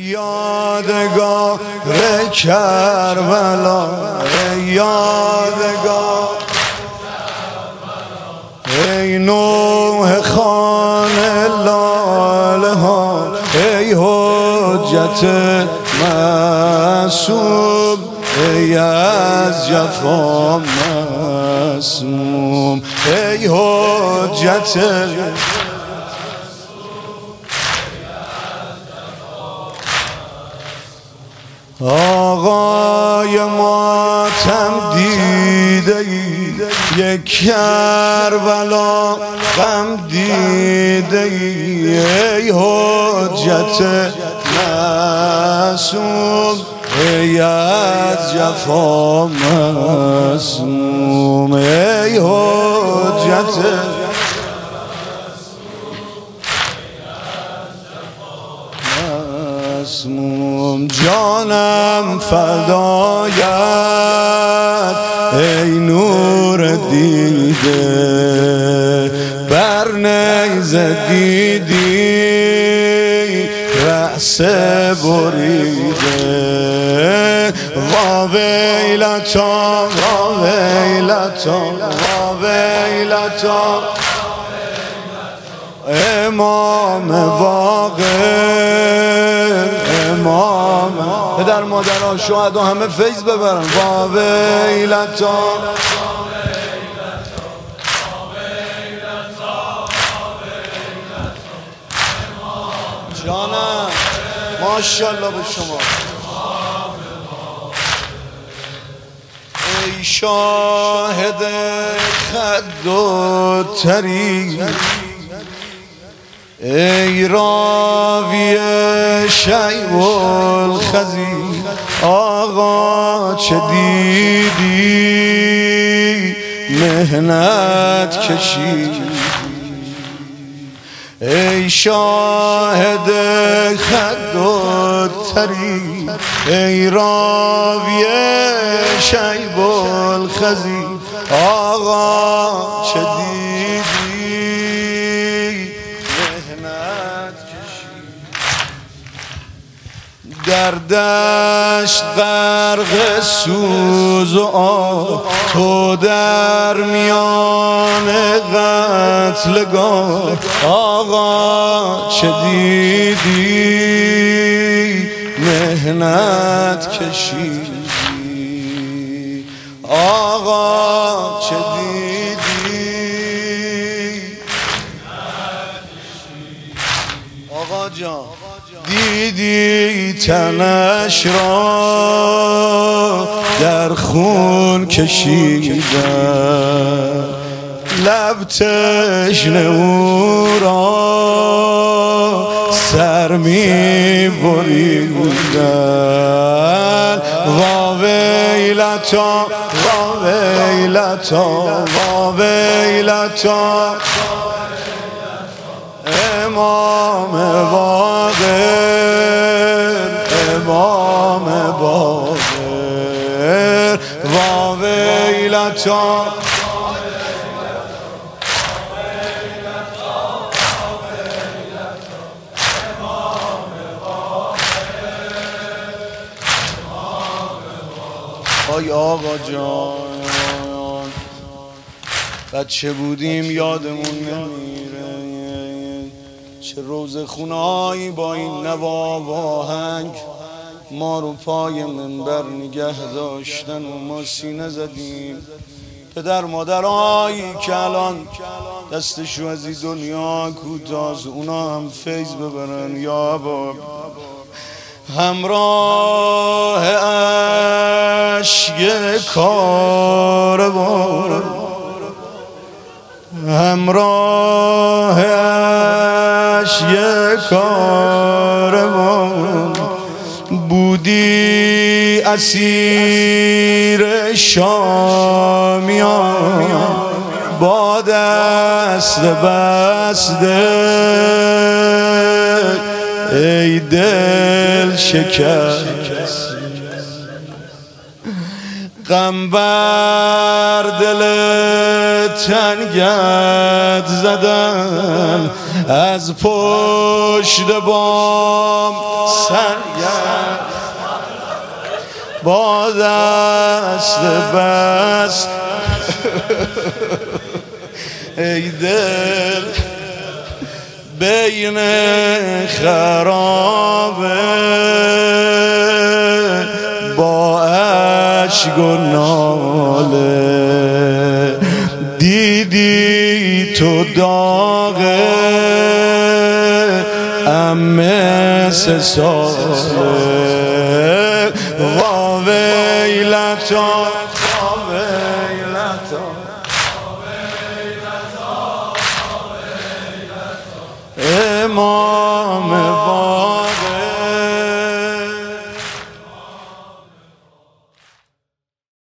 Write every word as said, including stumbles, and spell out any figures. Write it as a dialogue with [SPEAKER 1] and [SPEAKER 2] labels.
[SPEAKER 1] یادگار کربلا، ای یادگار، ای نوح خانه لاله ها، ای حجت معصوم، ای از جفا معصوم، ای حجت آقای ماتم دیده ای، یک کربلا غم دیده ای، ای حجت معصوم، ای از جفا معصوم، ای حجت معصوم. جانم فدایت ای نور دیده، بر نیزه دیدی رأس بریده، وا ویلتا وا ویلتا وا ویلتا، امام باقر، امام پدر مادران شهدا همه فیض ببرن. وا ویلتا جانم ماشاءالله به شما. ای شاهد خد و تری، ای راوی شیب الخزی، آقا چه دیدی مهنت کشید، ای شاهد خد و تری، ای راوی شیب الخزی، آقا چه دیدی مهنت کشید، در دشت غرق سوز و آه، تو در میان قتلگاه، آقا چه دیدی مهنت کشیدی، آقا چه دیدی. آقا جان دیدی تنش را در خون کشیدن، لب تشنه او را سر می بریدن، وا ویلتا وا ویلتا وا ویلتا، امام باقر، امام باقر، وا ویلتا آی آقا جان. بچه بودیم یادمون نمیره، چه روز خونایی با این نوا و آهنگ ما رو پای منبر نگه داشتن و ما سینه زدیم. پدر مادرایی که الان دستشو از این دنیا کوتاست، اونا هم فیض ببرن یا ابا. همراه اشک کاروان، همراه اشک کاروان، بودی اسیر شامیان، با دست بسته ای دل شکست، غم بر دل تنگت زدم، از پشت بام سنگ با دست بس ای دل بین خرابه با اشک و ناله دیدی تو داغه ام مثل ساله